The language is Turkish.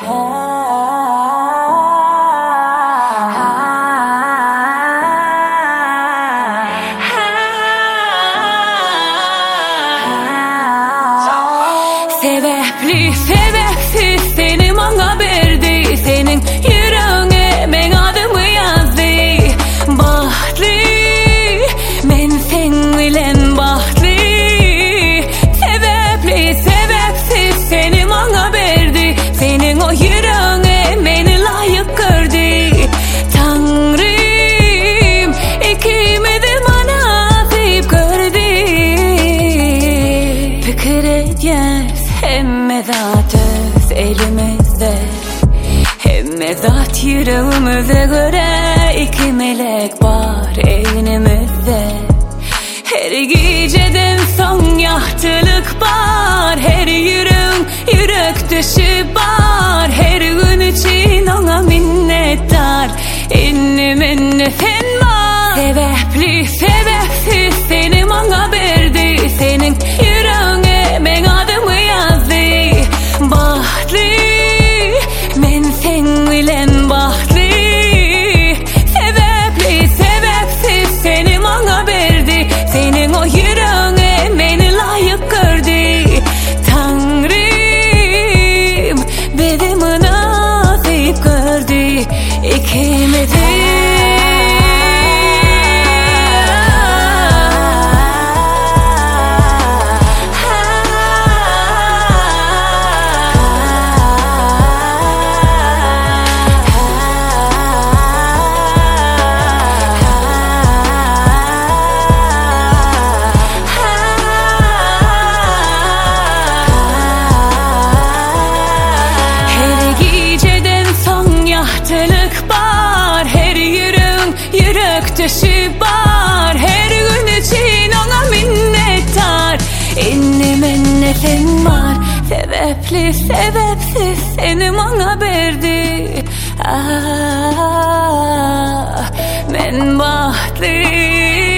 Sebepli sebepsiz seni bana verdi, senin yüreğine ben adımı yazdı. Bahtlı men sen bilen bahtlı. Sebepli sebepsiz seni bana verdi, senin o yüreğine beni layık gördü. Tanrım ikimiz de bana nasip gördü. Fikir edeceğiz hem zat öz elimizde, hem zat yüreğimize göre iki melek var elimizde. Her geceden son yahtılık var, her yüreğin yürek dışı var. Her gün için ona minnettar, innimin sen var. Sebepli sebepsiz seni bana verdi, senin yüreğine ben adımı yazdı. Bahtlı men sen bilen bahtlı. Sebepli sebepsiz seni bana verdi, senin o yüreğine beni layık gördü. Tanrım bizi nasip gördü ikimizi. Her yüreğin yürek dışı var, her gün için ona minnettar. İnnimin nefin var, sebepli sebepsiz seni bana verdi. Ah, ben bahtlı.